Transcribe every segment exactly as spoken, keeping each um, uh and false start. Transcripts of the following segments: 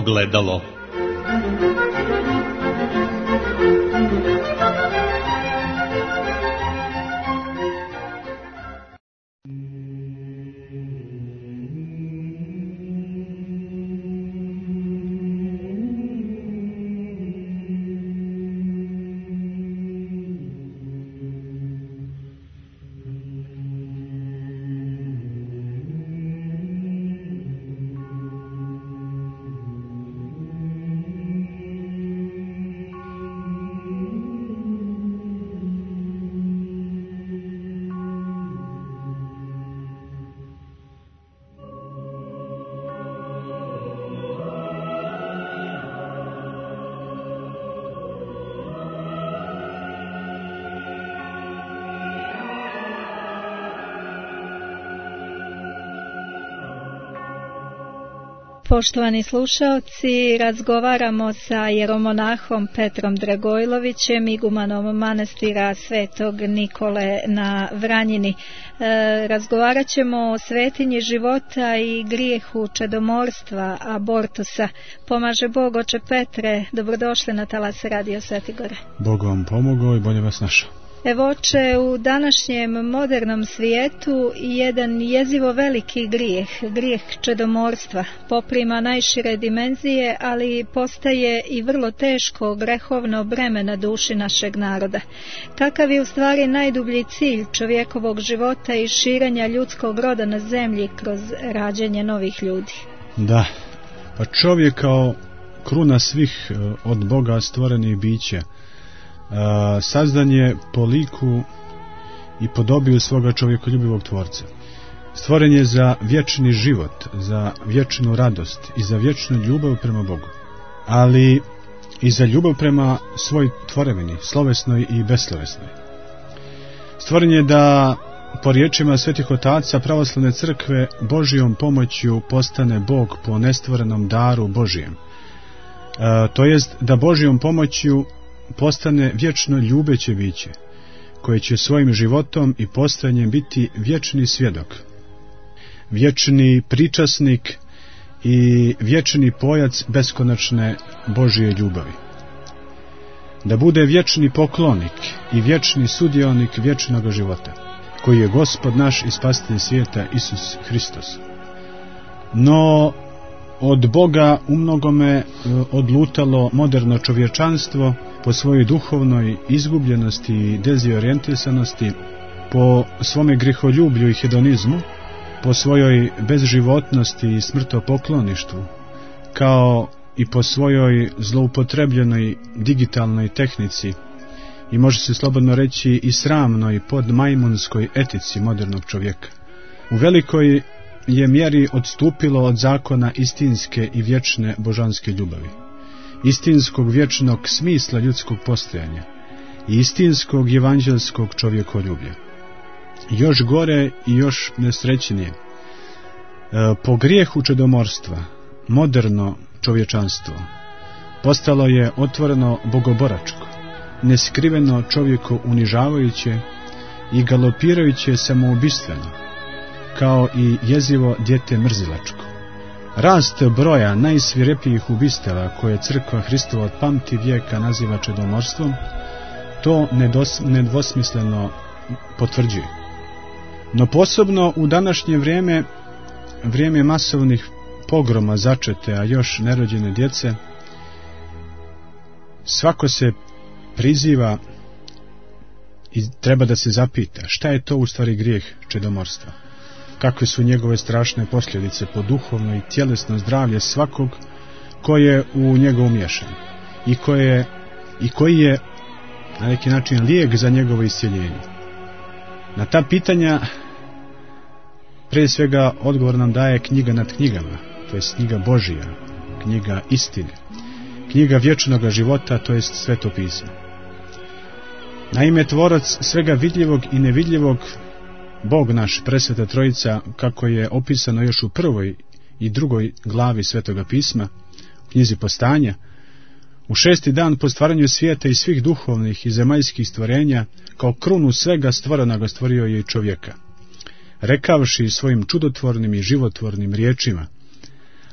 ogledalo. Poštovani slušaoci, razgovaramo sa jeromonahom Petrom Dragojlovićem, igumanom manastira Svetog Nikole na Vranjini. E, razgovarat ćemo o svetinji života i grijehu čedomorstva, abortusa. Pomaže Bog, oče Petre, dobrodošli na talas Radio Svetigore. Bog vam pomogao i bolje vas našao. Evo, oče, u današnjem modernom svijetu jedan jezivo veliki grijeh, grijeh čedomorstva, poprima najšire dimenzije, ali postaje i vrlo teško grehovno breme na duši našeg naroda. Kakav je u stvari najdublji cilj čovjekovog života i širenja ljudskog roda na zemlji kroz rađanje novih ljudi? Da, pa čovjek kao kruna svih od Boga stvorenih bića, sazdan je po liku i podobiju svoga čovjekoljubivog tvorca. Stvoren je za vječni život, za vječnu radost i za vječnu ljubav prema Bogu, ali i za ljubav prema svoj tvorevini, slovesnoj i beslovesnoj. Stvoren je da, po riječima svetih otaca pravoslavne crkve, Božijom pomoću postane Bog po nestvorenom daru Božijem. E, to jest da Božijom pomoću postane vječno ljubeće biće, koje će svojim životom i postojanjem biti vječni svjedok, vječni pričasnik i vječni pojac beskonačne Božije ljubavi. Da bude vječni poklonik i vječni sudionik vječnog života, koji je Gospod naš i spasitelj svijeta Isus Hristos. No, od Boga u mnogome odlutalo moderno čovječanstvo po svojoj duhovnoj izgubljenosti i dezorijentisanosti, po svome griholjublju i hedonizmu, po svojoj bezživotnosti i smrtopokloništvu, kao i po svojoj zloupotrebljenoj digitalnoj tehnici i može se slobodno reći i sramnoj podmajmunskoj etici modernog čovjeka. U velikoj je mjeri odstupilo od zakona istinske i vječne božanske ljubavi, istinskog vječnog smisla ljudskog postojanja i istinskog evanđelskog čovjekoljublja. Još gore i još nesrećnije, po grijehu čedomorstva moderno čovječanstvo postalo je otvoreno bogoboračko, neskriveno čovjeko unižavajuće i galopirajuće samoubistveno, kao i jezivo dijete mrzilačko. Rast broja najsvirepijih ubistava koje crkva Hristova od pamti vijeka naziva čedomorstvom, to nedos, nedvosmisleno potvrđuje. No posebno u današnje vrijeme, vrijeme masovnih pogroma začete, a još nerođene djece, svako se priziva i treba da se zapita šta je to u stvari grijeh čedomorstva. Kakve su njegove strašne posljedice po duhovno i tjelesno zdravlje svakog ko je u njega umješan i, koje, i koji je na neki način lijek za njegovo iscjeljenje. Na ta pitanja prije svega odgovor nam daje knjiga nad knjigama, to jest knjiga Božija, knjiga istine, knjiga vječnog života, to jest Sveto pismo. Naime, tvorac svega vidljivog i nevidljivog, Bog naš, presveta trojica, kako je opisano još u prvoj i drugoj glavi Svetoga pisma, u knjizi Postanja, u šesti dan po stvaranju svijeta i svih duhovnih i zemaljskih stvorenja, kao krunu svega stvorenoga stvorio je i čovjeka, rekavši svojim čudotvornim i životvornim riječima: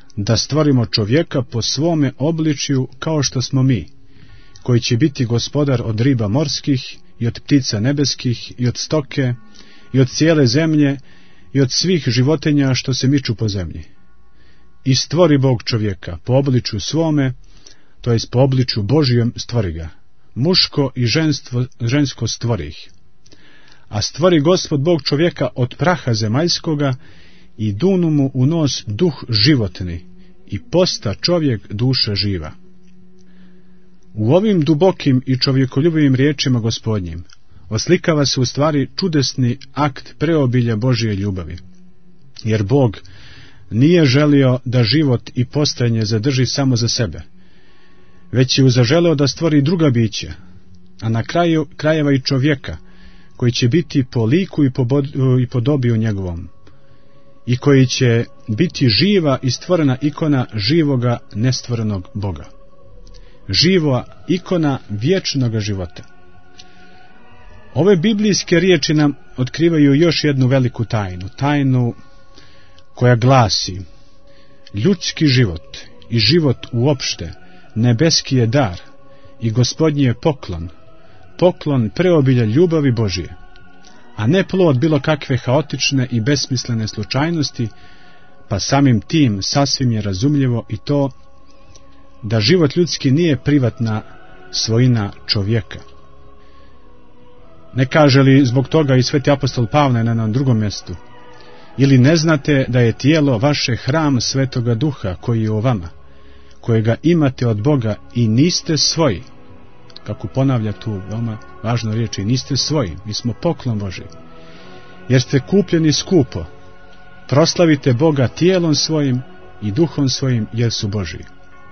da stvorimo čovjeka po svome obličju kao što smo mi, koji će biti gospodar od riba morskih i od ptica nebeskih i od stoke i od cijele zemlje i od svih životinja što se miču po zemlji. I stvori Bog čovjeka po obličju svome, to jest po obličju Božijem stvori ga, muško i ženstvo, žensko stvori ih. A stvori Gospod Bog čovjeka od praha zemaljskoga i dunu mu u nos duh životni i posta čovjek duša živa. U ovim dubokim i čovjekoljubivim riječima Gospodnjim oslikava se u stvari čudesni akt preobilja Božje ljubavi, jer Bog nije želio da život i postojanje zadrži samo za sebe, već je zaželeo da stvori druga bića, a na kraju krajeva i čovjeka, koji će biti po liku i po, bod, i po dobiju njegovom, i koji će biti živa i stvorena ikona živoga nestvorenog Boga. Živa ikona vječnog života. Ove biblijske riječi nam otkrivaju još jednu veliku tajnu, tajnu koja glasi: ljudski život i život uopšte nebeski je dar i Gospodnji je poklon, poklon preobilja ljubavi Božije, a ne plod bilo kakve haotične i besmislene slučajnosti, pa samim tim sasvim je razumljivo i to da život ljudski nije privatna svojina čovjeka. Ne kaže li zbog toga i sveti apostol Pavle na jednom drugom mjestu: ili ne znate da je tijelo vaše hram Svetoga Duha koji je u vama, kojega imate od Boga i niste svoji? Kako ponavlja tu veoma važno riječi, niste svoji, mi smo poklon Božji, jer ste kupljeni skupo. Proslavite Boga tijelom svojim i duhom svojim, jer su Božji.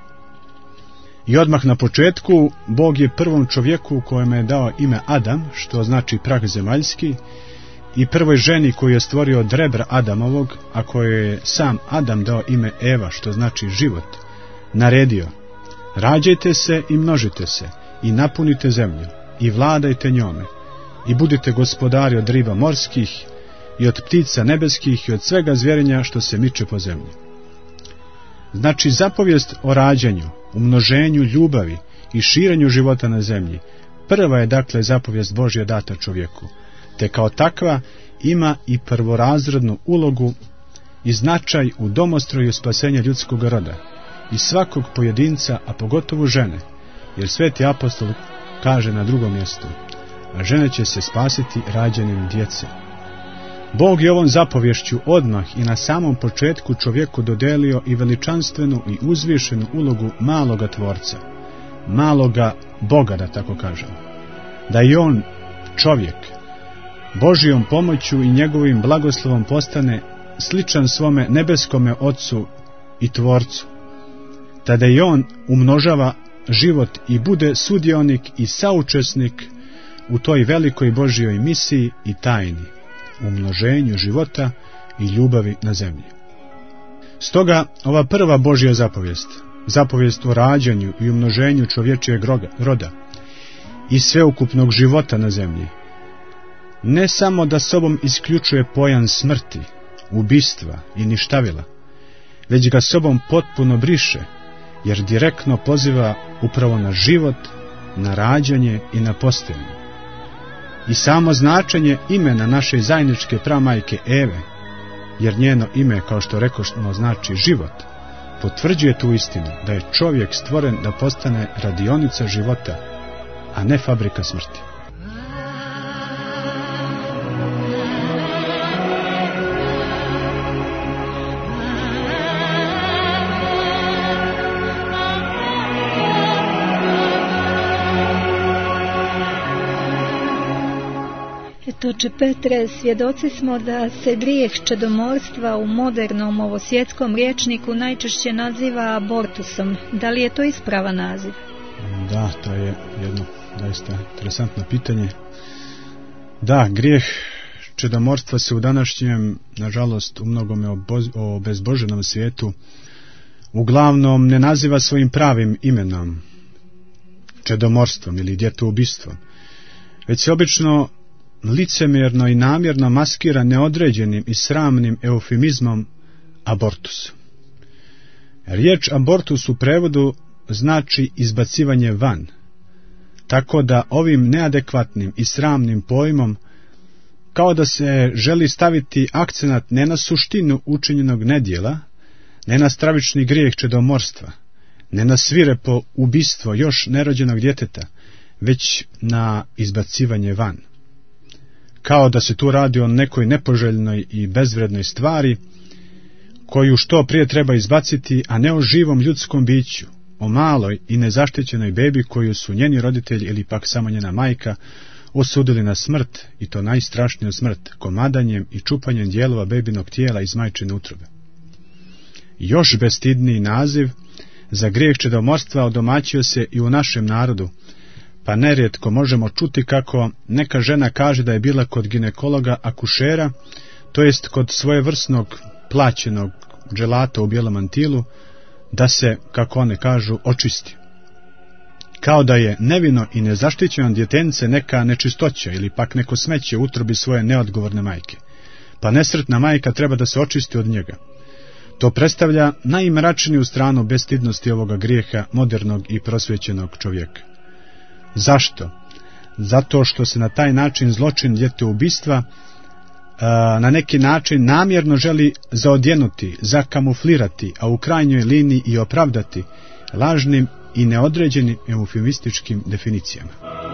I odmah na početku Bog je prvom čovjeku kojem je dao ime Adam, što znači prah zemaljski, i prvoj ženi koju je stvorio od rebra Adamovog, a kojoj je sam Adam dao ime Eva, što znači život, naredio: rađajte se i množite se i napunite zemlju i vladajte njome i budite gospodari od riba morskih i od ptica nebeskih i od svega zvjerenja što se miče po zemlji. Znači, zapovijest o rađanju, umnoženju ljubavi i širenju života na zemlji prva je dakle zapovijest Božja data čovjeku, te kao takva ima i prvorazrednu ulogu i značaj u domostroju spasenja ljudskog roda i svakog pojedinca, a pogotovo žene, jer sveti apostol kaže na drugom mjestu: a žene će se spasiti rađanjem djece. Bog je ovom zapovješću odmah i na samom početku čovjeku dodelio i veličanstvenu i uzvišenu ulogu maloga tvorca, maloga Boga, da tako kažem, da i on, čovjek, Božijom pomoću i njegovim blagoslovom postane sličan svome nebeskome Ocu i Tvorcu, tada i on umnožava život i bude sudionik i saučesnik u toj velikoj Božjoj misiji i tajni, umnoženju života i ljubavi na zemlji. Stoga ova prva Božja zapovijest, zapovijest o rađanju i umnoženju čovječijeg roda i sveukupnog života na zemlji, ne samo da sobom isključuje pojam smrti, ubistva i ništavila, već ga sobom potpuno briše, jer direktno poziva upravo na život, na rađanje i na postojanje. I samo značenje imena naše zajedničke pramajke Eve, jer njeno ime, kao što rekošmo, znači život, potvrđuje tu istinu da je čovjek stvoren da postane radionica života, a ne fabrika smrti. Oče Petre, svjedoci smo da se grijeh čedomorstva u modernom ovosvjetskom rječniku najčešće naziva abortusom. Da li je to ispravan naziv? Da, to je jedno doista interesantno pitanje. Da, grijeh čedomorstva se u današnjem, nažalost, u mnogome obezboženom svijetu uglavnom ne naziva svojim pravim imenom, čedomorstvom ili djetoubistvom, već se obično licemjerno i namjerno maskira neodređenim i sramnim eufemizmom abortus. Riječ abortus u prevodu znači izbacivanje van, tako da ovim neadekvatnim i sramnim pojmom kao da se želi staviti akcenat ne na suštinu učinjenog nedjela, ne na stravični grijeh čedomorstva, ne na svirepo ubistvo još nerođenog djeteta, već na izbacivanje van. Kao da se tu radi o nekoj nepoželjnoj i bezvrednoj stvari, koju što prije treba izbaciti, a ne o živom ljudskom biću, o maloj i nezaštićenoj bebi koju su njeni roditelji ili pak samo njena majka osudili na smrt, i to najstrašniju smrt, komadanjem i čupanjem dijelova bebinog tijela iz majčine utrobe. Još bestidniji naziv za grijeh čedomorstva odomaćio se i u našem narodu, pa nerijetko možemo čuti kako neka žena kaže da je bila kod ginekologa akušera, to jest kod svojevrsnog plaćenog dželata u bijelom mantilu, da se, kako one kažu, očisti. Kao da je nevino i nezaštićeno djetence neka nečistoća ili pak neko smeće u utrobi svoje neodgovorne majke, pa nesretna majka treba da se očisti od njega. To predstavlja najmračniju stranu bestidnosti ovoga grijeha modernog i prosvećenog čovjeka. Zašto? Zato što se na taj način zločin djetoubistva na neki način namjerno želi zaodjenuti, zakamuflirati, a u krajnjoj liniji i opravdati lažnim i neodređenim eufemističkim definicijama.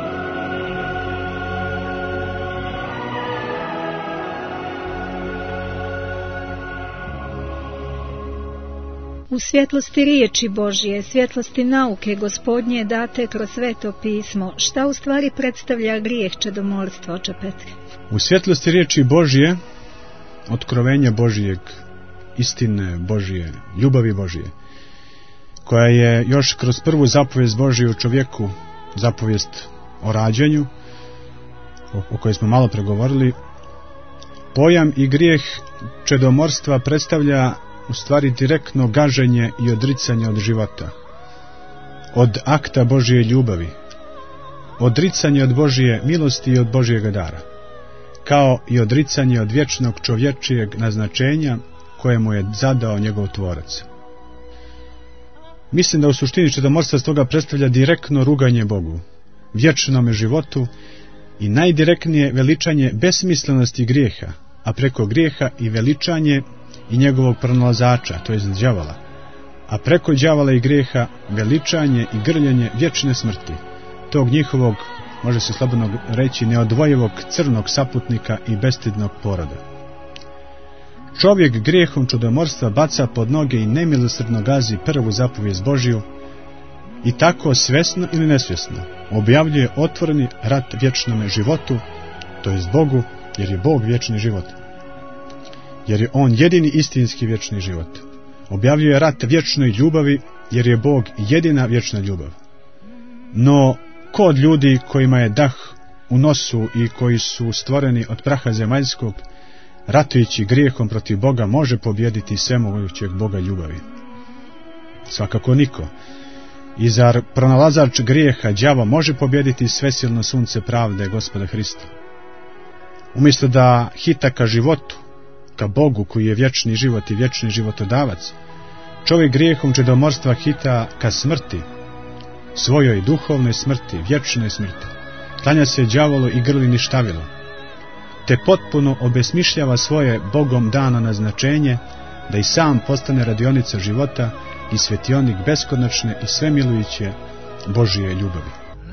U svjetlosti riječi Božje, svjetlosti nauke Gospodnje date kroz Sveto pismo, šta u stvari predstavlja grijeh čedomorstva, oče Petre? U svjetlosti riječi Božje, otkrovenja Božjeg, istine Božje, ljubavi Božje, koja je još kroz prvu zapovijest Božje u čovjeku, zapovijest o rađanju, o, o kojoj smo malo pregovorili, pojam i grijeh čedomorstva predstavlja u stvari direktno gaženje i odricanje od života, od akta Božje ljubavi, odricanje od Božje milosti i od Božjega dara, kao i odricanje od vječnog čovječijeg naznačenja koje mu je zadao njegov tvorac. Mislim da u suštini čedomorstva stoga predstavlja direktno ruganje Bogu, vječnome životu i najdirektnije veličanje besmislenosti grijeha, a preko grijeha i veličanje i njegovog pronalazača, to jest đavola, a preko đavola i grijeha veličanje i grljenje vječne smrti, tog njihovog, može se slobodno reći, neodvojivog crnog saputnika i bestidnog poroda. Čovjek grijehom čudomorstva baca pod noge i nemilosrdno gazi prvu zapovijest Božju i tako svjesno ili nesvjesno objavljuje otvoreni rat vječnome životu, to jest Bogu, jer je Bog vječni život. Jer je On jedini istinski vječni život. Objavljuje rat vječnoj ljubavi, jer je Bog jedina vječna ljubav. No, ko od ljudi kojima je dah u nosu i koji su stvoreni od praha zemaljskog, ratujući grijehom protiv Boga, može pobijediti svemogućeg Boga ljubavi? Svakako niko. I zar pronalazač grijeha, đavo, može pobijediti svesilno sunce pravde Gospoda Hrista? Umjesto da hita ka životu, ka Bogu koji je vječni život i vječni životodavac, čovjek grijehom čedomorstva hita ka smrti, svojoj duhovnoj smrti, vječnoj smrti, klanja se đavolu i grli ništavilo, te potpuno obesmišljava svoje Bogom dano naznačenje da i sam postane radionica života i svetionik beskonačne i svemilujuće Božije ljubavi.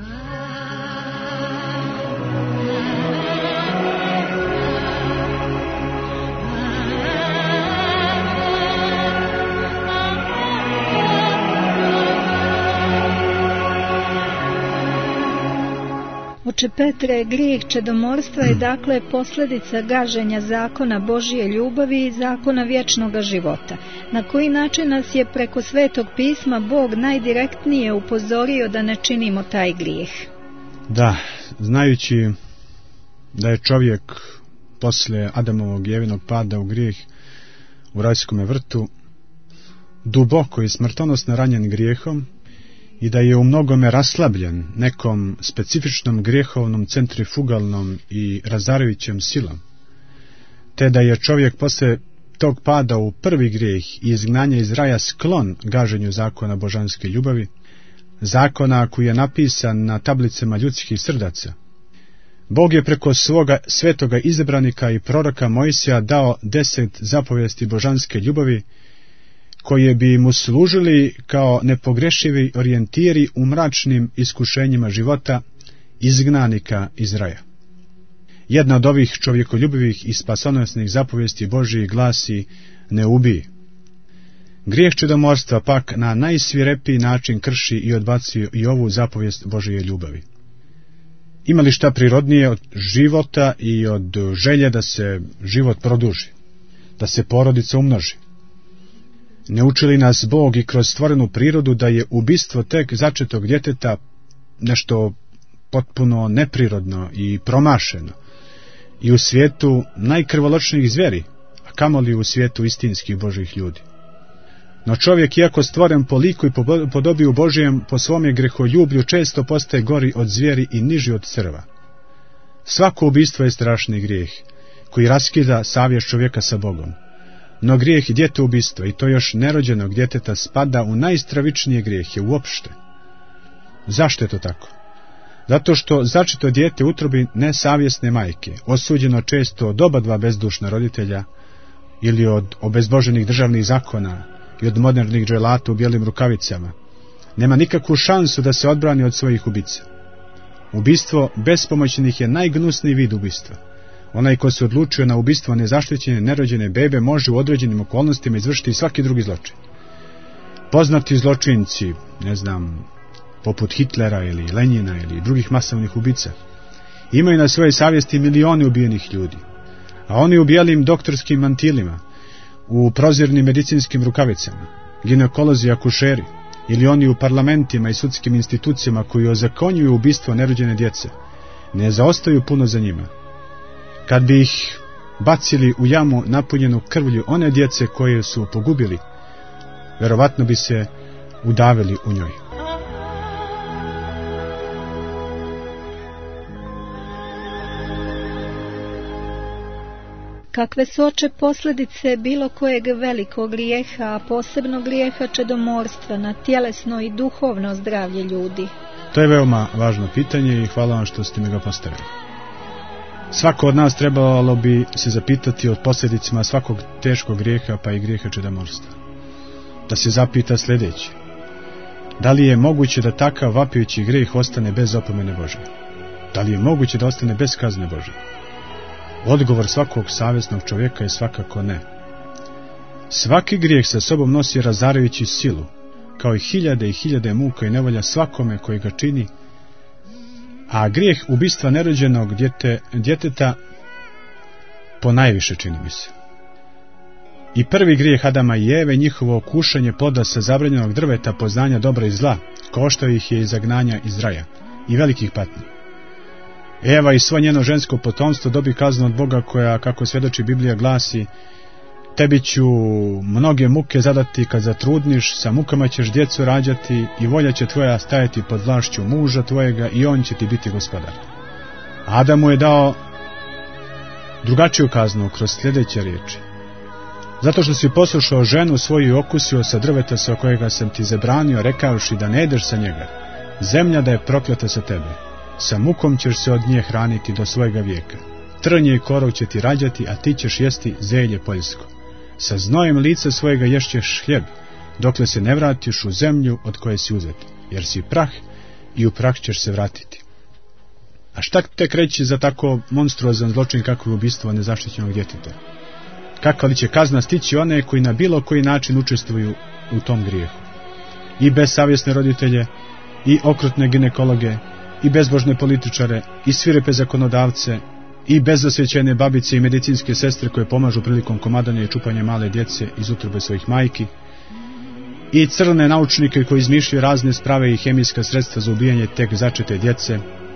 Oče Petre, grijeh čedomorstva je dakle posljedica gaženja zakona Božije ljubavi i zakona vječnoga života. Na koji način nas je preko Svetog pisma Bog najdirektnije upozorio da ne činimo taj grijeh? Da, znajući da je čovjek poslije Adamovog i Evinog pada u grijeh u rajskome vrtu duboko i smrtonosno ranjen grijehom, i da je u mnogome raslabljen nekom specifičnom grijehovnom centrifugalnom i razarajućem silom, te da je čovjek posle tog pada u prvi grijeh i izgnanja iz raja sklon gaženju zakona božanske ljubavi, zakona koji je napisan na tablicama ljudskih srdaca, Bog je preko svoga svetoga izabranika i proroka Mojsija dao deset zapovijesti božanske ljubavi, koje bi mu služili kao nepogrešivi orijentiri u mračnim iskušenjima života izgnanika iz raja. Jedna od ovih čovjekoljubivih i spasonosnih zapovijesti Božiji glasi: ne ubij. Grijeh čudomorstva pak na najsvirepiji način krši i odbacuje i ovu zapovijest Božije ljubavi. Ima li šta prirodnije od života i od želje da se život produži, da se porodica umnoži? Ne uči li nas Bog i kroz stvorenu prirodu da je ubistvo tek začetog djeteta nešto potpuno neprirodno i promašeno i u svijetu najkrvoločnijih zveri, a kamoli u svijetu istinskih Božih ljudi? No čovjek, iako stvoren po liku i po podobiju Božijem, po svome greholjublju često postaje gori od zvijeri i niži od crva. Svako ubistvo je strašni grijeh, koji raskida savjest čovjeka sa Bogom. No grijeh djetoubistva, i to još nerođenog djeteta, spada u najstravičnije grijehe uopšte. Zašto je to tako? Zato što začeto dijete utrobi nesavjesne majke, osuđeno često od oba dva bezdušna roditelja ili od obezboženih državnih zakona i od modernih dželata u bijelim rukavicama, nema nikakvu šansu da se odbrani od svojih ubica. Ubistvo bespomoćnih je najgnusniji vid ubistva. Onaj ko se odlučio na ubistvo nezaštićene nerođene bebe može u određenim okolnostima izvršiti svaki drugi zločin. Poznati zločinci, ne znam, poput Hitlera ili Lenjina ili drugih masovnih ubica, imaju na svojoj savjesti milioni ubijenih ljudi, a oni u bijelim doktorskim mantilima, u prozirnim medicinskim rukavicama, ginekolozi, akušeri, ili oni u parlamentima i sudskim institucijama koji ozakonjuju ubistvo nerođene djece, ne zaostaju puno za njima. Kad bi ih bacili u jamu napunjenu krvlju one djece koje su pogubili, verovatno bi se udavili u njoj. Kakve su oče posljedice bilo kojeg velikog grijeha, a posebno grijeha čedomorstva na tjelesno i duhovno zdravlje ljudi? To je veoma važno pitanje i hvala vam što ste mi ga postavili. Svako od nas trebalo bi se zapitati o posljedicama svakog teškog grijeha, pa i grijeha čedomorstva. Da se zapita sljedeće: da li je moguće da takav vapijući grijeh ostane bez opomene Božje? Da li je moguće da ostane bez kazne Božje? Odgovor svakog savjesnog čovjeka je svakako ne. Svaki grijeh sa sobom nosi razarajući silu, kao i hiljade i hiljade muka i nevolja svakome koji ga čini, a grijeh ubistva nerođenog djete, djeteta ponajviše, čini mi se. I prvi grijeh Adama i Eve, njihovo kušanje ploda sa zabranjenog drveta poznanja dobra i zla, koštao ih je iz zagnanja iz raja i velikih patnji. Eva i svo njeno žensko potomstvo dobi kaznu od Boga koja, kako svjedoči Biblija, glasi: tebi ću mnoge muke zadati kad zatrudniš, sa mukama ćeš djecu rađati i volja će tvoja stajati pod vlašću muža tvojega i on će ti biti gospodar. Adamu je dao drugačiju kaznu kroz sljedeće riječi: zato što si poslušao ženu svoju i okusio sa drveta sa kojega sam ti zabranio, rekavši da ne jedeš sa njega, zemlja da je prokleta sa tebe, sa mukom ćeš se od nje hraniti do svojega vijeka. Trnje i korov će ti rađati, a ti ćeš jesti zelje poljsko. Sa znojem lica svojega ješćeš hljeb, dokle se ne vratiš u zemlju od koje si uzet, jer si prah i u prah ćeš se vratiti. A šta tek reći za tako monstruozan zločin kako je ubistvo nezaštićenog djeteta? Kakva li će kazna stići one koji na bilo koji način učestvuju u tom grijehu? I bezsavjesne roditelje, i okrutne ginekologe, i bezbožne političare, i svirepe zakonodavce, i bezosvećene babice i medicinske sestre koje pomažu prilikom komadanja i čupanja male djece iz utrobe svojih majki, i crne naučnike koji izmišljaju razne sprave i hemijska sredstva za ubijanje tek začete djece,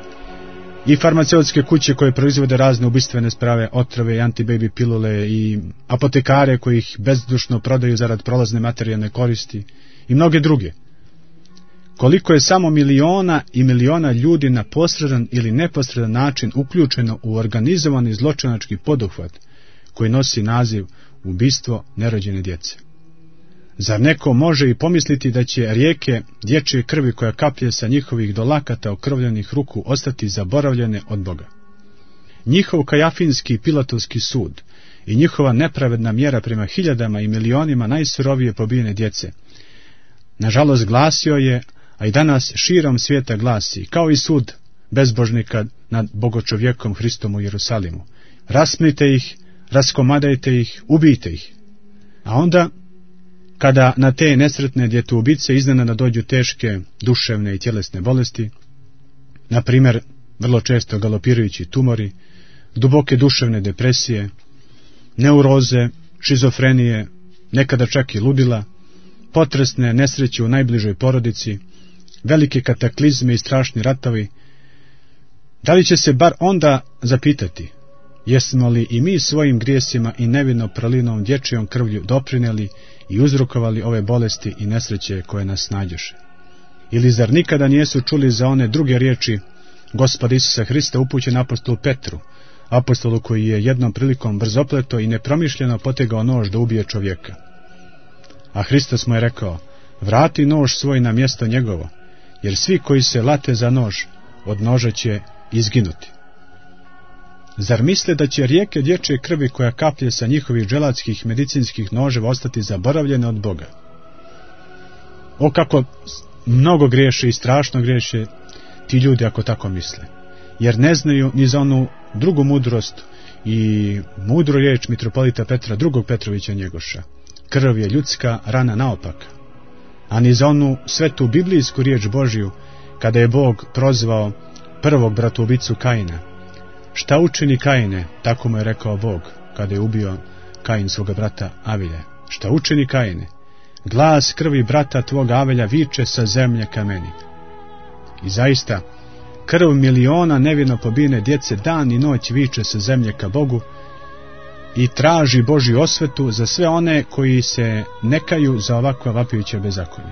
i farmaceutske kuće koje proizvode razne ubistvene sprave, otrove i antibaby pilule, i apotekare koji ih bezdušno prodaju zarad prolazne materijalne koristi, i mnoge druge. Koliko je samo miliona i miliona ljudi na posredan ili neposredan način uključeno u organizovani zločinački poduhvat koji nosi naziv ubistvo nerođene djece. Zar neko može i pomisliti da će rijeke dječje krvi koja kaplje sa njihovih dolakata okrvljenih ruku ostati zaboravljene od Boga? Njihov kajafinski i pilatovski sud i njihova nepravedna mjera prema hiljadama i milionima najsurovije pobijene djece, nažalost glasio je, a i danas širom svijeta glasi, kao i sud bezbožnika nad bogočovjekom Hristom u Jerusalimu. Raspnite ih, raskomadajte ih, ubijte ih. A onda, kada na te nesretne djetoubice iznenada dođu teške duševne i tjelesne bolesti, na primjer vrlo često galopirajući tumori, duboke duševne depresije, neuroze, šizofrenije, nekada čak i ludila, potresne nesreće u najbližoj porodici, velike kataklizme i strašni ratovi, da li će se bar onda zapitati, jesmo li i mi svojim grijesima i nevino prolinom dječjom krvlju doprinijeli i uzrokovali ove bolesti i nesreće koje nas snađoše? Ili zar nikada nijesu čuli za one druge riječi Gospoda Isusa Hrista upućen apostolu Petru, apostolu koji je jednom prilikom brzopleto i nepromišljeno potegao nož da ubije čovjeka? A Hristos mu je rekao, vrati nož svoj na mjesto njegovo, jer svi koji se late za nož, od noža će izginuti. Zar misle da će rijeke dječje krvi koja kaplje sa njihovih dželatskih medicinskih noževa ostati zaboravljene od Boga? O, kako mnogo griješe i strašno griješe ti ljudi ako tako misle, jer ne znaju ni za onu drugu mudrost i mudru riječ mitropolita Petra, drugog Petrovića Njegoša. Krv je ljudska rana naopaka. A ni za onu svetu biblijsku riječ Božju, kada je Bog prozvao prvog bratoubicu Kaina. Šta učini Kaine, tako mu je rekao Bog, kada je ubio Kain svoga brata Avilja. Šta učini Kaine? Glas krvi brata tvoga Avelja viče sa zemlje ka meni. I zaista, krv miliona nevino pobijene djece dan i noć viče sa zemlje ka Bogu i traži Božju osvetu za sve one koji se ne kaju za ovakva vapijuća bezakonja.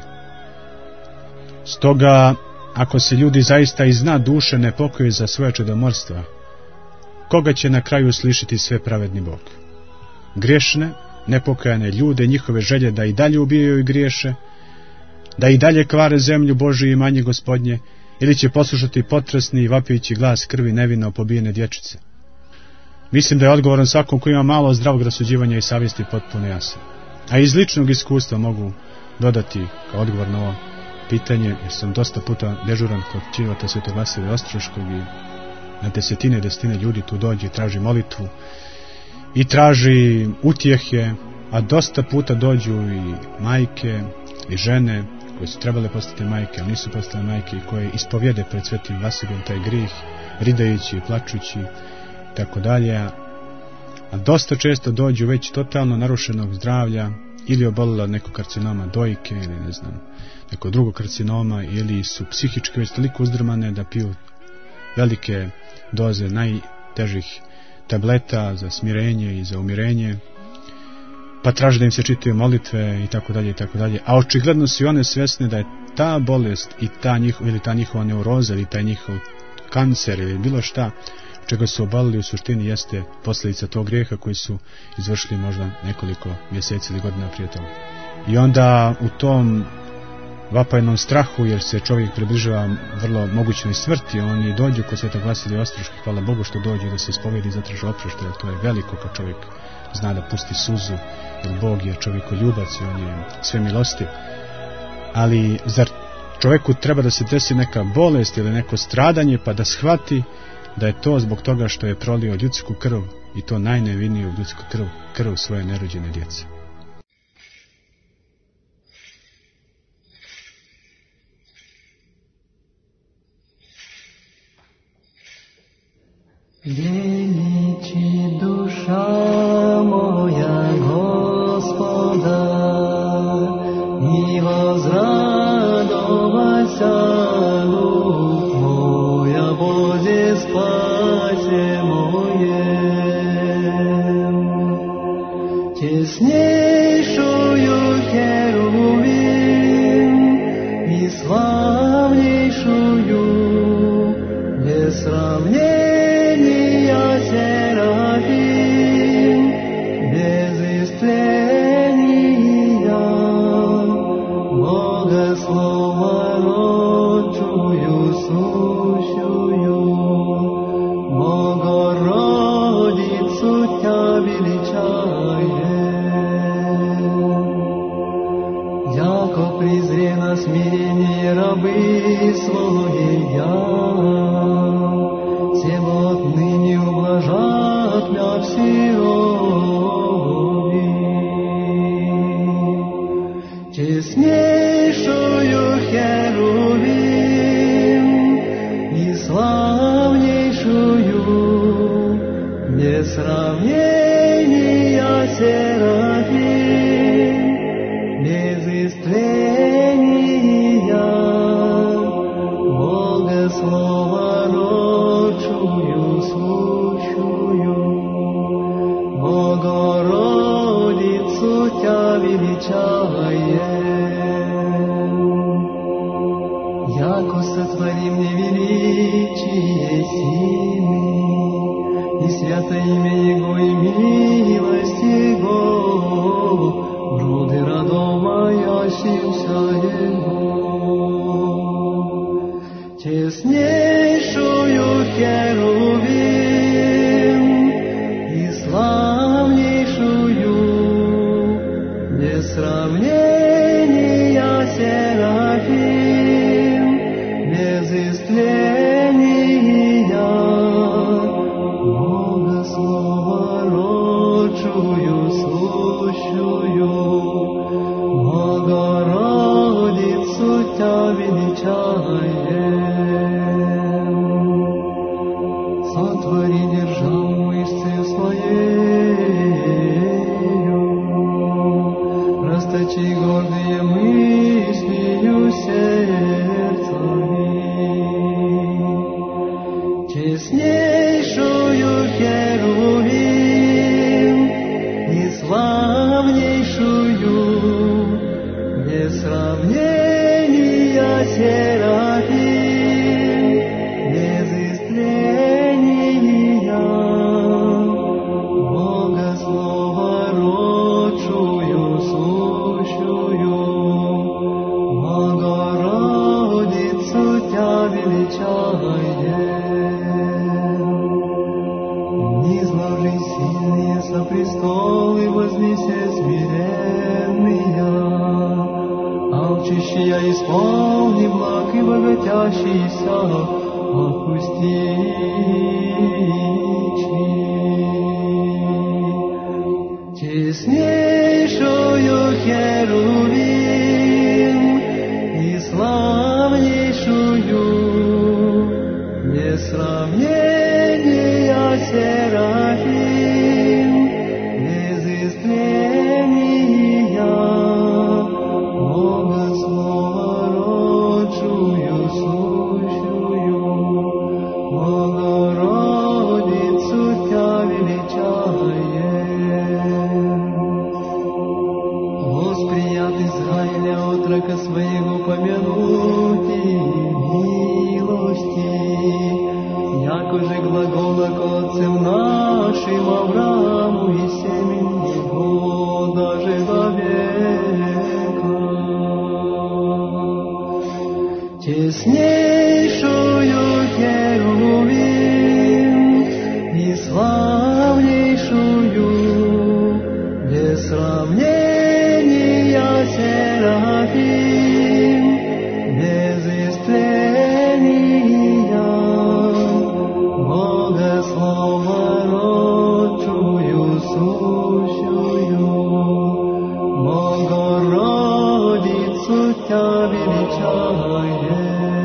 Stoga, ako se ljudi zaista iz dna duše ne pokoje za svoje čudomorstva, koga će na kraju slišiti sve pravedni Bog? Griješne, nepokajane ljude, njihove želje da i dalje ubijaju i griješe, da i dalje kvare zemlju Božju i imanje Gospodnje, ili će poslušati potresni i vapijući glas krvi nevino pobijene dječice? Mislim da je odgovoran svakom koji ima malo zdravog rasuđivanja i savjesti potpuno jasan. A iz ličnog iskustva mogu dodati kao odgovor na ovo pitanje, jer sam dosta puta dežuran kod čivata Svetog Vasilija Ostroškog i na desetine desetine ljudi tu dođe i traži molitvu i traži utjehe, a dosta puta dođu i majke i žene koje su trebale postati majke, ali nisu postale majke, i koje ispovjede pred Svetim Vasilijem taj grijeh, ridajući i plačući, tako dalje. A dosta često dođu već totalno narušenog zdravlja, ili obolila od nekog karcinoma dojke, ili ne znam, nekog drugog karcinoma, ili su psihički već toliko uzdrmane da piju velike doze najtežih tableta za smirenje i za umirenje, pa traže da im se čitaju molitve i tako dalje i tako dalje. A očigledno su i one svjesne da je ta bolest i ta njihova, ili ta njihova neuroza, ili taj njihov kancer, ili bilo šta čega su obalili, u suštini jeste posljedica tog grijeha koji su izvršili možda nekoliko mjeseci ili godina prije toga. I onda u tom vapajnom strahu, jer se čovjek približava vrlo mogućnoj smrti, oni dođu kod Svetog Vasilija Ostroškog, hvala Bogu što dođu da se ispovjedi i zatraže oproštaj, jer to je veliko kad čovjek zna da pusti suzu, jer Bog je čovjekoljubac i on je sve milostiv. Ali zar čovjeku treba da se desi neka bolest ili neko stradanje pa da shvati da je to zbog toga što je prolio ljudsku krv, i to najneviniju ljudsku krv, krv svoje nerođene djece? Vjeniči duša moja Gospoda i возрадовайся, дух моя, Боже спасе моем. Честнейшую херувим и славнейшую без сравнения Серафим, без сравнения серафим, без истления, Бога слова рочую, слушаю, Богородицу Тя величаем. Яко сотворим невеличие сильны, и свято имя Его, и милость Его, груды родом моящимся Его. Теснейшую херувим и славнейшую, без сравнения серафим, без истления, Бога слова рочую, слушаю, Богородицу Тя величаем. Сотвори державу мышцей своею, расточи гордые мыслью сердцами. Честнейшую херувим и славнейшую, без сравнения серафим, без истления, Бога слова рочую, слушаю, Богородицу Тя величаем. Низложи сильные со престолы, вознесе смиренные, алчущие исполни благ и богатящийся отпусти. Теснейшую херувим и славнейшую, без сравнения серафим, без истления, Бога слова рочую, слушаю, Богородицу Тя величаем. Восприят Израиля отрока своего помянути милости, яко же глагола к отцам нашим Аврааму и семени его даже до века. Теснейшую херувим и славнейшую, без сравнения серафим, без истления, Бога слова рочую, слушаю, Богородицу Тя величаем.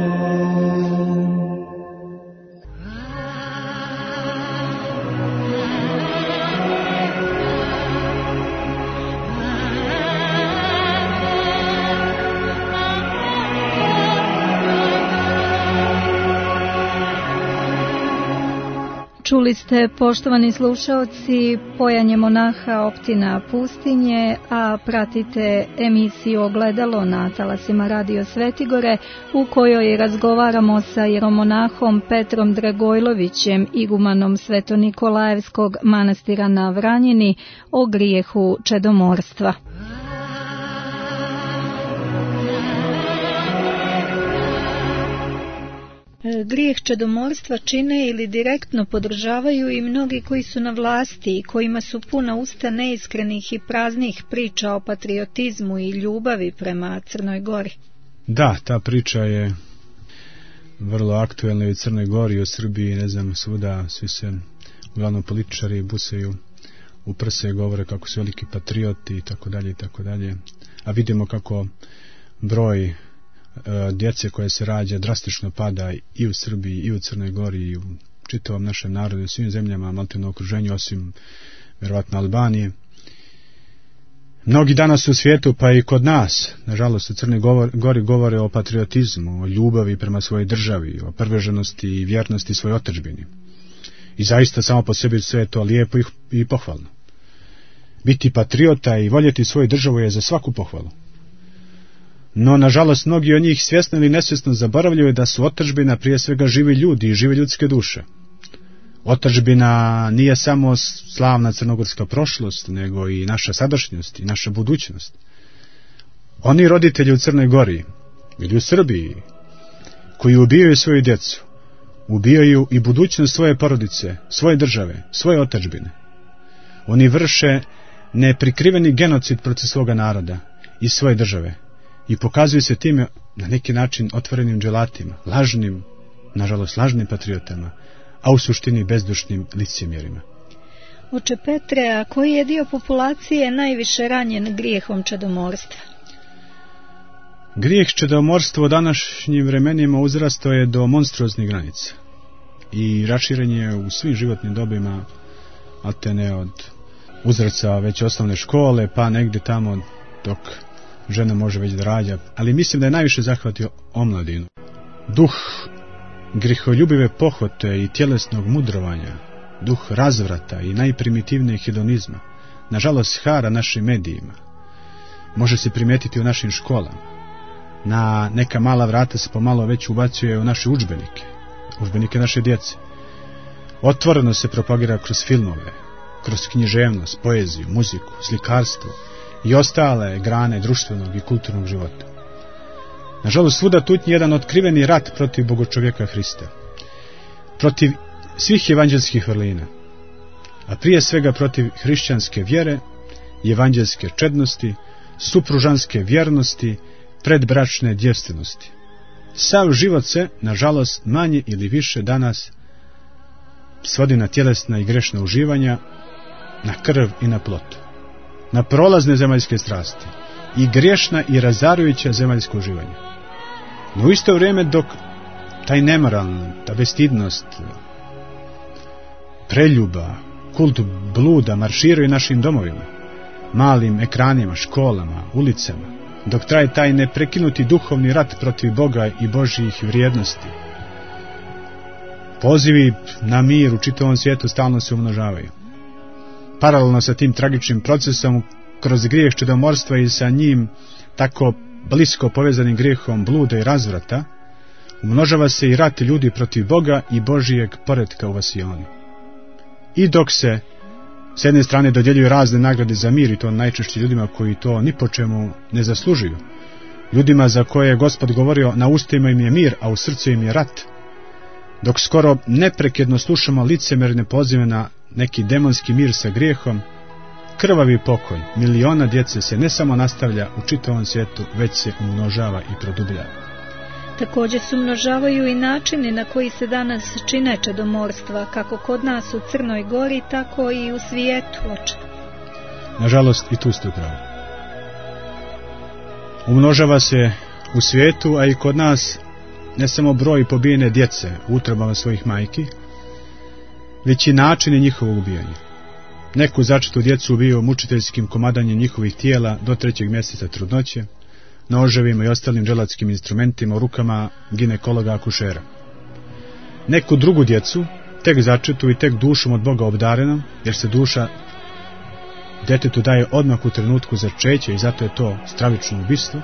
Čuli ste, poštovani slušaoci, pojanje monaha Optina Pustinje, a pratite emisiju Ogledalo na talasima Radio Svetigore, u kojoj razgovaramo sa jeromonahom Petrom Dragojlovićem, igumanom Sveto-Nikolajevskog manastira na Vranjini, o grijehu čedomorstva. Grijeh čedomorstva čine ili direktno podržavaju i mnogi koji su na vlasti i kojima su puna usta neiskrenih i praznih priča o patriotizmu i ljubavi prema Crnoj Gori. Da, ta priča je vrlo aktuelna i u Crnoj Gori i u Srbiji, ne znam, svuda svi se, uglavnom političari, busaju u prse, govore kako su veliki patrioti i tako dalje i tako dalje. A vidimo kako broj djece koje se rađa drastično pada i u Srbiji i u Crnoj Gori i u čitavom našem narodu, u svim zemljama, maltene u okruženju, osim vjerovatno Albanije. Mnogi danas u svijetu, pa i kod nas, nažalost u Crnoj Gori, govore o patriotizmu, o ljubavi prema svojoj državi, o privrženosti i vjernosti svojoj otadžbini. I zaista samo po sebi sve je to lijepo i pohvalno. Biti patriota i voljeti svoju državu je za svaku pohvalu. No, nažalost, mnogi od njih svjesno ili nesvjesno zaboravljaju da su otadžbina prije svega živi ljudi i žive ljudske duše. Otadžbina nije samo slavna crnogorska prošlost, nego i naša sadašnjost i naša budućnost. Oni roditelji u Crnoj Gori ili u Srbiji koji ubijaju svoju djecu, ubijaju i budućnost svoje porodice, svoje države, svoje otadžbine. Oni vrše neprikriveni genocid protiv svoga naroda i svoje države i pokazuju se time na neki način otvorenim dželatima, lažnim, nažalost lažnim patriotama, a u suštini bezdušnim licemjerima. Oče Petre, a koji je dio populacije najviše ranjen grijehom čedomorstva? Grijeh čedomorstva u današnjim vremenima uzrastao je do monstruoznih granica i raširen je u svim životnim dobima, a te ne od uzraca već osnovne škole, pa negdje tamo dok žena može već da rađa, ali mislim da je najviše zahvatio omladinu. Duh griholjubive pohote i tjelesnog mudrovanja, duh razvrata i najprimitivnijeg hedonizma, nažalost hara našim medijima. Može se primijetiti u našim školama. Na neka mala vrata se pomalo već ubacuje u naše udžbenike, udžbenike naše djece. Otvoreno se propagira kroz filmove, kroz književnost, poeziju, muziku, slikarstvo i ostale grane društvenog i kulturnog života. Nažalost, svuda tutnji jedan otkriveni rat protiv bogočovjeka Hrista, protiv svih evanđelskih vrlina, a prije svega protiv hrišćanske vjere, evanđelske čednosti, supružanske vjernosti, predbračne djevstvenosti. Sav život se, nažalost, manje ili više danas svodi na tjelesna i grešna uživanja, na krv i na plot, na prolazne zemaljske strasti i grešna i razarujuća zemaljska uživanja. No u isto vrijeme dok taj nemoral, ta bestidnost, preljuba, kult bluda marširaju našim domovima, malim ekranima, školama, ulicama, dok traje taj neprekinuti duhovni rat protiv Boga i Božjih vrijednosti, pozivi na mir u čitavom svijetu stalno se umnožavaju. Paralelno sa tim tragičnim procesom, kroz grijeh čedomorstva i sa njim tako blisko povezanim grijehom bluda i razvrata, umnožava se i rat ljudi protiv Boga i Božijeg poretka u vasioni. I dok se s jedne strane dodjeljuju razne nagrade za mir, i to najčešće ljudima koji to ni po čemu ne zaslužuju, ljudima za koje je Gospod govorio na ustima im je mir, a u srcu im je rat, dok skoro neprekidno slušamo licemerne pozive na neki demonski mir sa grijehom, krvavi pokoj miliona djece se ne samo nastavlja u čitavom svijetu, već se umnožava i produbljava. Također se umnožavaju i načini na koji se danas čine čedomorstva, kako kod nas u Crnoj Gori, tako i u svijetu, oče. Nažalost, i tu ste upravo. Umnožava se u svijetu, a i kod nas ne samo broj pobijene djece u utrobama svojih majki, već i načini njihovog ubijanja. Neku začetu djecu ubiju mučiteljskim komadanjem njihovih tijela do trećeg mjeseca trudnoće, noževima i ostalim dželatskim instrumentima u rukama ginekologa akušera. Neku drugu djecu, tek začetu i tek dušom od Boga obdarenom, jer se duša djetetu daje odmah u trenutku začeća i zato je to stravično ubistvo.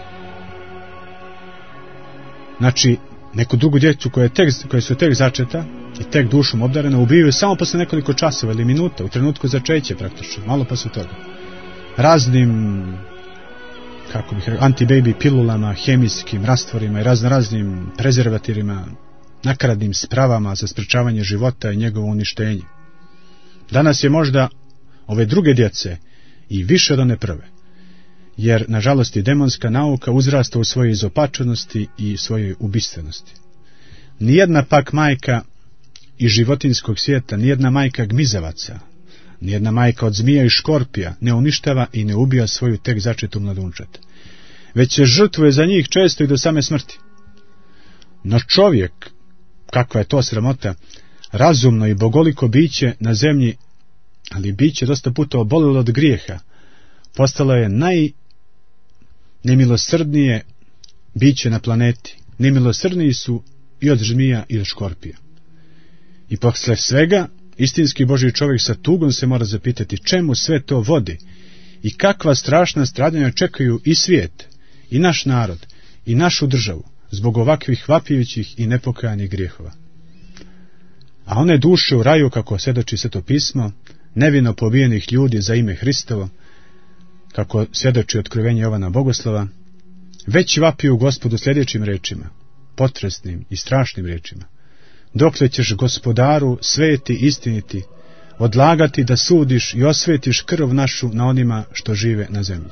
Znači, neku drugu djecu koje, tek, koje su tek začeta i tek dušom obdarena ubijaju samo posle nekoliko časova ili minuta, u trenutku začeća praktično, malo posle toga. Raznim, kako bih rekao, anti-baby pilulama, hemijskim rastvorima i razno raznim prezervativima, nakaradnim spravama za sprečavanje života i njegovo uništenje. Danas je možda ove druge djece i više od one prve, jer nažalost i demonska nauka uzrasta u svojoj izopačenosti i svojoj ubistvenosti. Nijedna pak majka iz životinjskog svijeta, nijedna majka gmizavaca, nijedna majka od zmija i škorpija ne uništava i ne ubija svoju tek začetu mladunčad, već se žrtvuje za njih često i do same smrti. No čovjek, kakva je to sramota, razumno i bogoliko biće na zemlji, ali biće dosta puta obolilo od grijeha, postalo je najnemilosrdnije biće na planeti. Nemilosrdniji su i od zmija i od škorpija. I posle svega, istinski Božji čovjek sa tugom se mora zapitati čemu sve to vodi i kakva strašna stradanja čekaju i svijet, i naš narod, i našu državu, zbog ovakvih vapijućih i nepokajanih grijehova. A one duše u raju, kako svjedoči Sveto pismo, nevino pobijenih ljudi za ime Hristovo, kako svjedoči otkrivenje Jovana Bogoslova, već vapiju Gospodu sljedećim rečima, potresnim i strašnim rečima: dokle ćeš, Gospodaru, sveti, istiniti, odlagati da sudiš i osvetiš krv našu na onima što žive na zemlji.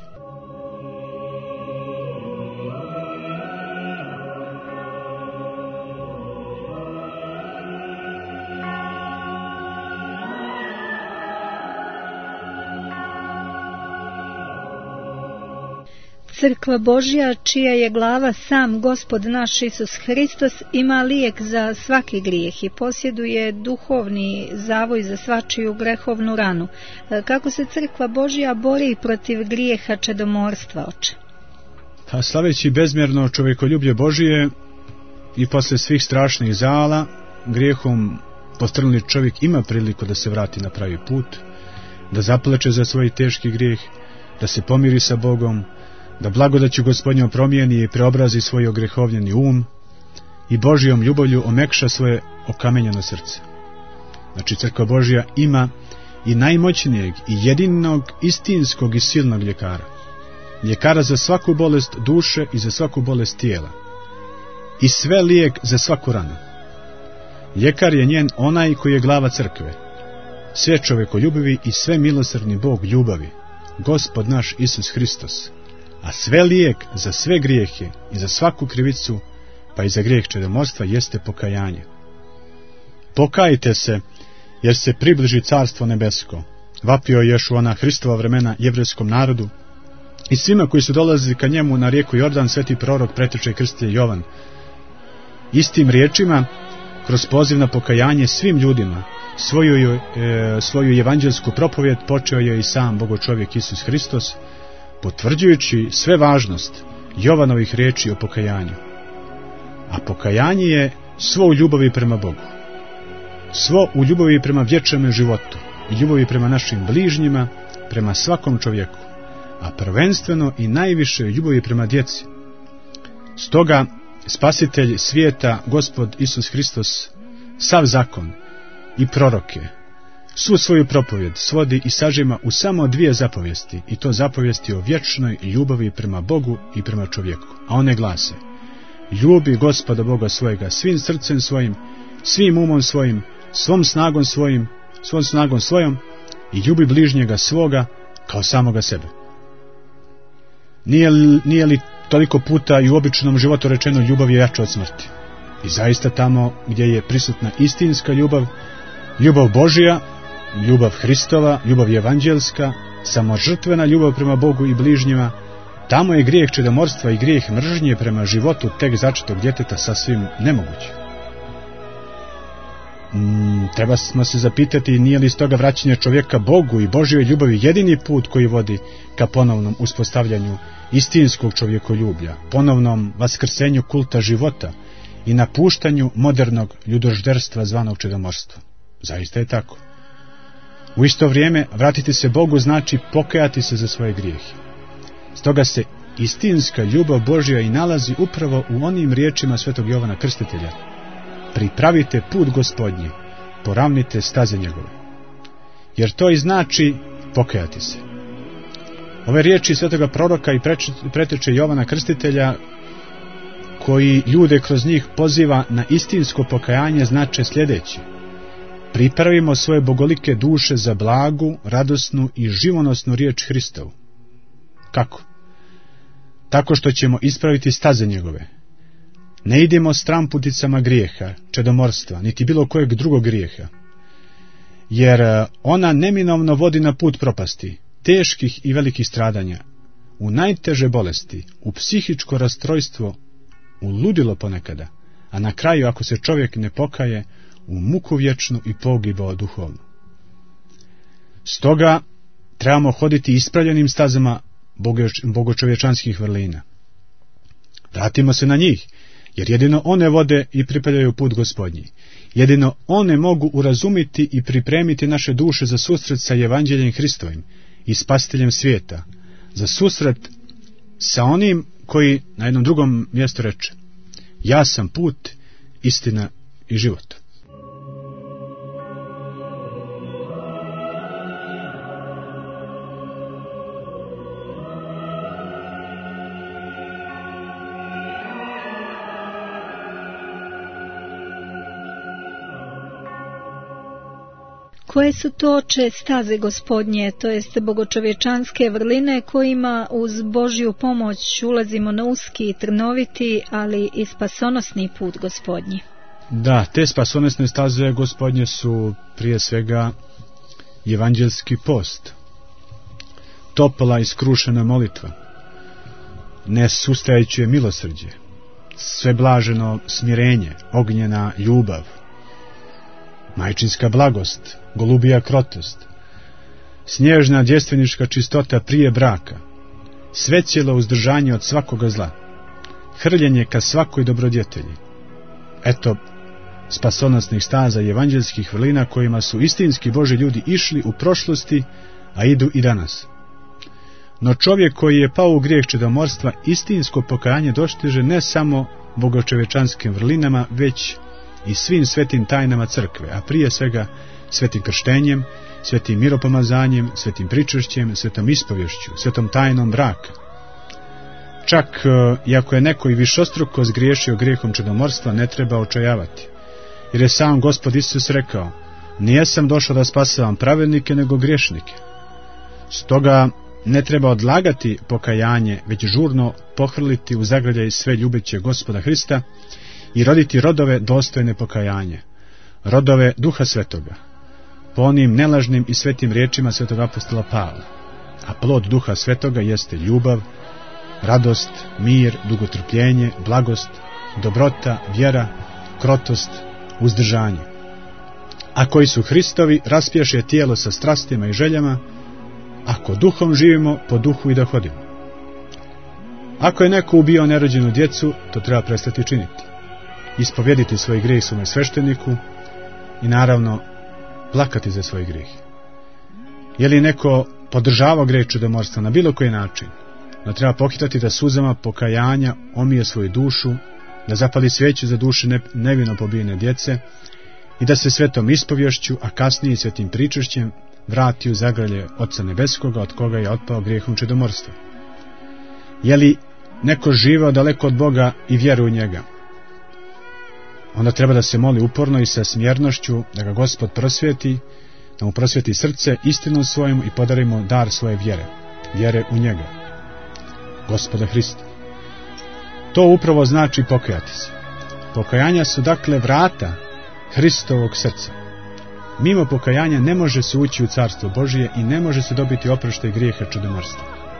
Crkva Božja, čija je glava sam Gospod naš Isus Hristos, ima lijek za svaki grijeh i posjeduje duhovni zavoj za svačiju grehovnu ranu. Kako se Crkva Božja bori protiv grijeha čedomorstva, oče? Pa slaveći bezmjerno čovjekoljublje Božije i posle svih strašnih zala, grijehom postrnuli čovjek ima priliku da se vrati na pravi put, da zaplače za svoj teški grijeh, da se pomiri sa Bogom, da blagodaću Gospodnjom promijeni i preobrazi svoj ogrehovljeni um i Božjom ljubavlju omekša svoje okamenjeno srce. Znači, Crkva Božja ima i najmoćnijeg i jedinog istinskog i silnog ljekara. Ljekara za svaku bolest duše i za svaku bolest tijela. I sve lijek za svaku ranu. Ljekar je njen onaj koji je glava crkve. Sve čovjekoljubivi i sve milosrdni Bog ljubavi, Gospod naš Isus Hristos. A sve lijek za sve grijehe i za svaku krivicu, pa i za grijeh čedomorstva, jeste pokajanje. Pokajte se, jer se približi carstvo nebesko, vapio je još u ona Hristova vremena jevrejskom narodu i svima koji su dolazili ka njemu na rijeku Jordan, sveti prorok preteče i krstitelj Jovan. Istim riječima, kroz poziv na pokajanje svim ljudima, svoju, e, svoju evanđelsku propovjed počeo je i sam Bogočovjek Isus Hristos, potvrđujući sve važnost Jovanovih riječi o pokajanju. A pokajanje je svo u ljubavi prema Bogu, svo u ljubavi prema vječnome životu i ljubavi prema našim bližnjima, prema svakom čovjeku, a prvenstveno i najviše ljubavi prema djeci. Stoga Spasitelj svijeta, Gospod Isus Hristos, sav zakon i proroke, svu svoju propovjed svodi i sažima u samo dvije zapovijesti, i to zapovijesti o vječnoj ljubavi prema Bogu i prema čovjeku. A one glase: ljubi Gospoda Boga svojega svim srcem svojim, svim umom svojim, svom snagom svojim, svom snagom svojom, i ljubi bližnjega svoga kao samoga sebe. Nije li, nije li toliko puta i u običnom životu rečeno ljubav je jača od smrti? I zaista tamo gdje je prisutna istinska ljubav, ljubav Božja, ljubav Hristova, ljubav evanđelska, samožrtvena ljubav prema Bogu i bližnjima, tamo je grijeh čedomorstva i grijeh mržnje prema životu tek začetog djeteta sasvim nemoguć. Mm, treba smo se zapitati, nije li stoga vraćanje čovjeka Bogu i Božjoj ljubavi jedini put koji vodi ka ponovnom uspostavljanju istinskog čovjekoljublja, ponovnom vaskrsenju kulta života i napuštanju modernog ljudožderstva zvanog čedomorstva. Zaista je tako. U isto vrijeme vratiti se Bogu znači pokajati se za svoje grijehe. Stoga se istinska ljubav Božja i nalazi upravo u onim riječima svetog Jovana Krstitelja: pripravite put Gospodnji, poravnite staze njegove. Jer to i znači pokajati se. Ove riječi svetoga proroka i preteče Jovana Krstitelja, koji ljude kroz njih poziva na istinsko pokajanje, znače sljedeće: pripravimo svoje bogolike duše za blagu, radosnu i živonosnu riječ Hristovu. Kako? Tako što ćemo ispraviti staze njegove. Ne idemo stramputicama grijeha, čedomorstva, niti bilo kojeg drugog grijeha, jer ona neminovno vodi na put propasti, teških i velikih stradanja, u najteže bolesti, u psihičko rastrojstvo, u ludilo ponekada, a na kraju, ako se čovjek ne pokaje, u muku vječnu i pogibao duhovnu. Stoga trebamo hoditi ispravljenim stazama bogočovječanskih vrlina. Vratimo se na njih, jer jedino one vode i pripadaju put Gospodnji. Jedino one mogu urazumiti i pripremiti naše duše za susret sa Evanđeljem Hristovim i Spasiteljem svijeta, za susret sa onim koji na jednom drugom mjestu reče: ja sam put, istina i život. Koje su to oče staze Gospodnje, to jest bogočovječanske vrline kojima uz Božju pomoć ulazimo na uski i trnoviti, ali i spasonosni put Gospodnji? Da, te spasonosne staze Gospodnje su prije svega evanđelski post, topla i skrušena molitva, nesustajuće milosrđe, sveblaženo smirenje, ognjena ljubav, majčinska blagost, golubija krotost, snježna djevstvenička čistota prije braka, svecijelo uzdržanje od svakoga zla, hrljenje ka svakoj dobrodjetelji. Eto spasonosnih staza i evanđelskih vrlina kojima su istinski Boži ljudi išli u prošlosti, a idu i danas. No čovjek koji je pao u grijeh čedomorstva istinsko pokajanje dostiže ne samo bogočovječanskim vrlinama, već i svim svetim tajnama crkve, a prije svega svetim krštenjem, svetim miropomazanjem, svetim pričešćem, svetom ispovješću, svetom tajnom braka. Čak i ako je neko i višostruko zgriješio grijehom čedomorstva, ne treba očajavati, jer je sam Gospod Isus rekao: nijesam došao da spasavam pravednike, nego griješnike. Stoga ne treba odlagati pokajanje, već žurno pohrliti u zagrljaj sve ljubeće Gospoda Hrista i roditi rodove dostojne pokajanje, rodove Duha Svetoga, po onim nelažnim i svetim riječima svetog apostola Pavla. A plod Duha Svetoga jeste ljubav, radost, mir, dugotrpljenje, blagost, dobrota, vjera, krotost, uzdržanje. A koji su Hristovi, raspjaše tijelo sa strastima i željama, ako duhom živimo, po duhu i da hodimo. Ako je neko ubio nerođenu djecu, to treba prestati činiti, ispovjediti svoj grijeh svome svešteniku i naravno plakati za svoj grijeh. Je li neko podržavao grijeh čudomorstva na bilo koji način, no treba pohitati da suzama pokajanja omije svoju dušu, da zapali svijeću za duše nevino pobijene djece i da se svetom ispovješću, a kasnije svetim pričešćem vrati u zagrlje Oca Nebeskoga, od koga je otpao grijehom čudomorstva. Je li neko živeo daleko od Boga i vjeruje u njega, onda treba da se moli uporno i sa smjernošću da ga Gospod prosvjeti, da mu prosvjeti srce istinom svojom i podari mu dar svoje vjere, vjere u njega, Gospoda Hrista. To upravo znači pokajati se. Pokajanja su dakle vrata Hristovog srca. Mimo pokajanja ne može se ući u Carstvo Božije i ne može se dobiti oproštaj grijeha čudomorstva.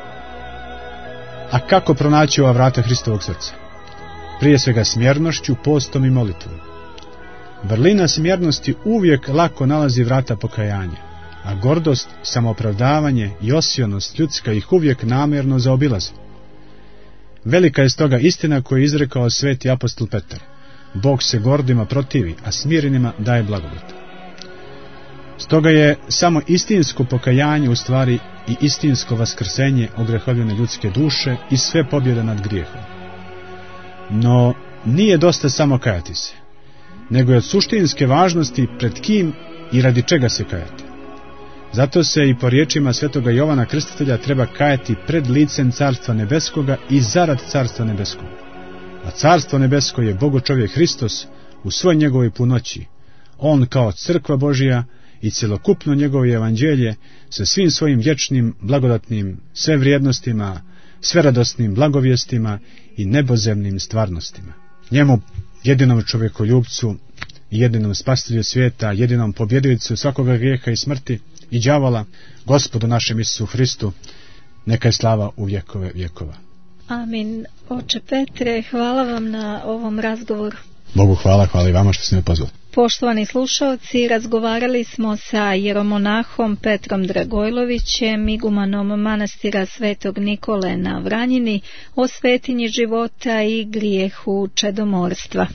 A kako pronaći ova vrata Hristovog srca? Prije svega smjernošću, postom i molitvom. Vrlina smjernosti uvijek lako nalazi vrata pokajanja, a gordost, samoopravdavanje i osionost ljudska ih uvijek namjerno zaobilaze. Velika je stoga istina koju je izrekao sveti apostol Petar: Bog se gordima protivi, a smirenima daje blagodat. Stoga je samo istinsko pokajanje u stvari i istinsko vaskrsenje ogrehovljene ljudske duše i sve pobjede nad grijehom. No nije dosta samo kajati se, nego je od suštinske važnosti pred kim i radi čega se kajati. Zato se i po riječima svetoga Jovana Krstitelja treba kajati pred licem Carstva Nebeskoga i zarad Carstva Nebeskoga. A Carstvo Nebesko je Bogočovjek Hristos u svoj njegovoj punoći. On kao crkva Božija i cjelokupno njegovo evanđelje sa svim svojim vječnim, blagodatnim, sve vrijednostima, sveradosnim blagovijestima i nebozemnim stvarnostima. Njemu, jedinom čovjekoljubcu i jedinom spasitelju svijeta, jedinom pobjedilicu svakoga grijeha i smrti i đavola, Gospodu našem Isusu Hristu, neka je slava u vjekove vjekova. Amin. Oče Petre, hvala vam na ovom razgovoru. Bogu hvala, hvala i vama što ste me pozvali. Poštovani slušalci, razgovarali smo sa jeromonahom Petrom Dragojlovićem, igumanom manastira Svetog Nikole na Vranjini, o svetinji života i grijehu čedomorstva.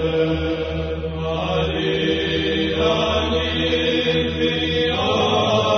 Alleluia.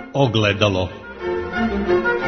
ogledalo.